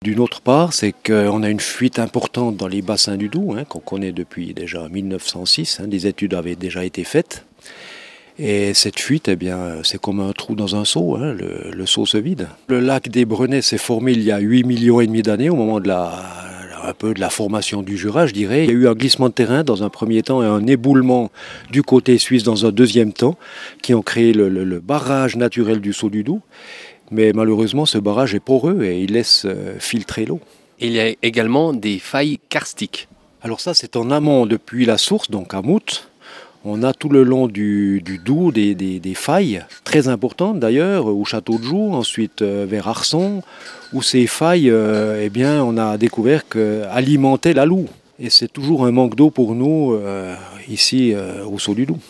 D'une autre part, c'est qu'on a une fuite importante dans les bassins du Doubs, qu'on connaît depuis déjà 1906. Des études avaient déjà été faites. Et cette fuite, eh bien, c'est comme un trou dans un seau, le seau se vide. Le lac des Brenets s'est formé il y a 8 millions et demi d'années, au moment un peu de la formation du Jura, je dirais. Il y a eu un glissement de terrain dans un premier temps et un éboulement du côté suisse dans un deuxième temps, qui ont créé le barrage naturel du seau du Doubs. Mais malheureusement, ce barrage est poreux et il laisse filtrer l'eau. Il y a également des failles karstiques. Alors ça, c'est en amont depuis la source, donc à Mout. On a tout le long du Doubs des failles, très importantes d'ailleurs, au château de Joux, ensuite vers Arçon, où ces failles, eh bien, on a découvert qu'alimentaient la Loue. Et c'est toujours un manque d'eau pour nous ici au Saut du Doubs.